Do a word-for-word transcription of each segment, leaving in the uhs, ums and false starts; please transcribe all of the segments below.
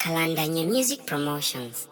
Kalandanya Music Promotions.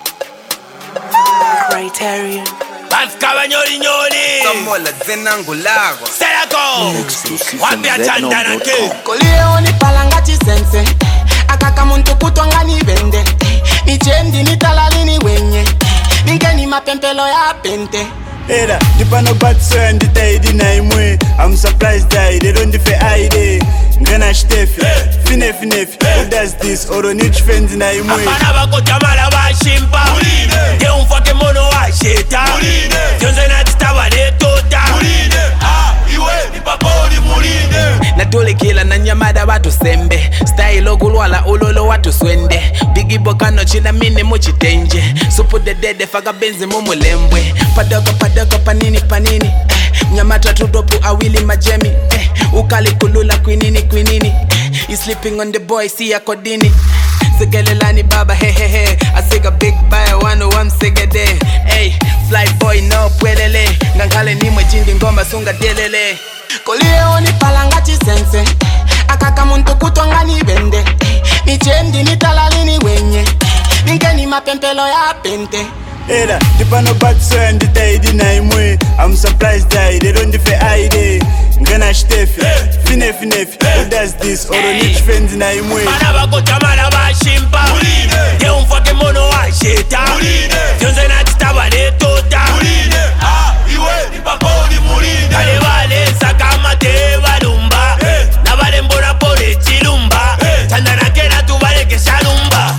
Criterion. Bafka nyoli nyoli. Somola zenangulago. Selako. Wapia chandana ke. Koleo ni palangati sense. Akaka muntu kutwanga ni vende. Ni chendi ni talali ni wenye. Ningeni mapempelo ya pente. Era, dipano batso and the na imwe. I'm surprised that they don't defe aide. Ngana Stefi, fine fine who does this? Oro niche friends na imwe. Apana bako tamala ba shimpa. Mulide. Ye umfake mono wa sheta. Mulide. Jonze na titawa le tota. Mulide. Ah, iwe ni papoli mulide. Natole kila na nyamada watu sembe. Style ogulwala ulolo watu swende. Bigi bokano chila mine muchitenje. Supu de dede faga benzi mumulembwe. Padoko padoko panini panini eh, nyamata tudopu awili majemi eh, ukali kulula kwinini kwinini eh, you sleeping on the boy see ya kodini Segelelani baba he he he I sig a big buy one one segede hey, fly boy no pwelele Ngangale ni mwejindi ngomba sunga delele Koleo ni palangati sense Akaka muntu kutwanga ni vende Ni chendi ni talali ni wenye Ningeni mapempelo ya pente Era, dipano batso and the na imwe. I'm surprised that they don't defe aide. Ngana Stefi, fine fine who does this? Oro niche friends na imwe. Apana bako tamala ba shimpa. Mulide. Ye umfake mono wa sheta. Mulide. Jonze na titawa le tota. Mulide. Ah, iwe ni papoli mulide. Kale wale sakama te walumba. Na wale mbona pole chilumba. Chandana kena tu wale keshalumba.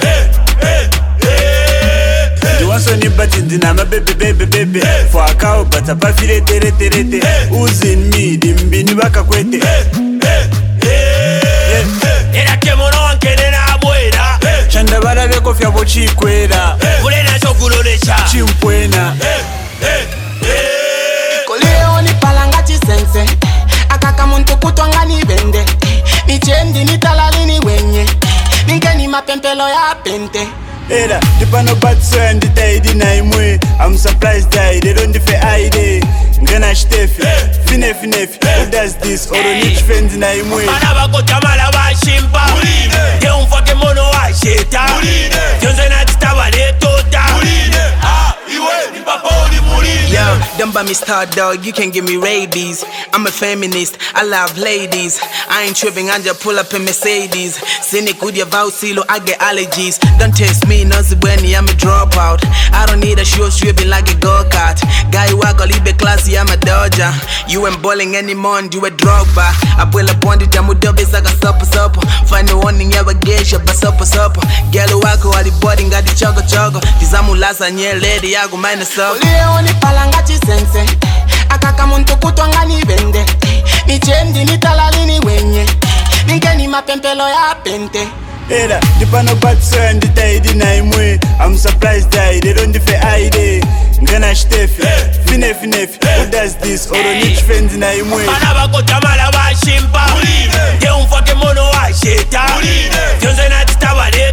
So ni batindi na ma baby baby baby for a cow but a bafile tere tere tere who's in me dimbini baka kwete era ke mono ankene na abuela chanda bala beko fya bochi kwera ule na chokulolecha chimpwena Koleo ni palangati sense Akaka muntu kutwanga ni vende Ni chendi ni talali ni wenye Ningeni mapempelo ya pente Era, dipano batso and the na imwe. I'm surprised that they don't defe aide. Ngana Stefi, fine fine who does this? Oro niche friends na imwe. Apana bako tamala ba shimpa. Mulide. Ye umfake mono wa sheta. Mulide. Jonze na titawa le tota. Mulide. Ah, iwe ni papoli mulide. Yo, them by me star dog, you can give me rabies. I'm a feminist, I love ladies. I ain't tripping, I just pull up in Mercedes. Cynic with your silo, I get allergies. Don't test me, nothing when I'm a dropout. I don't need a short stripping like a go-kart. Guy waggle, be classy, I'm a dodger. You ain't bowling anymore, and you a drogba. I pull up on the jamu dubbies like a supper supper. Find the one in your geisha, but supper supper. Girl wako, all the body got the choco choco. Tizamu lasa nye lady, I go minus up. Koleo ni palangati sense Akaka muntu kutwanga ni vende Ni chendi ni talali ni wenye Ningeni mapempelo ya pente Era, dipano batso and the na imwe. I'm surprised that they don't defe aide. Ngana Stefi, fine fine who does this? Oro niche friends na imwe. Apana bako tamala ba shimpa. Mulide. Ye umfake mono wa sheta. Mulide. Jonze na titawa le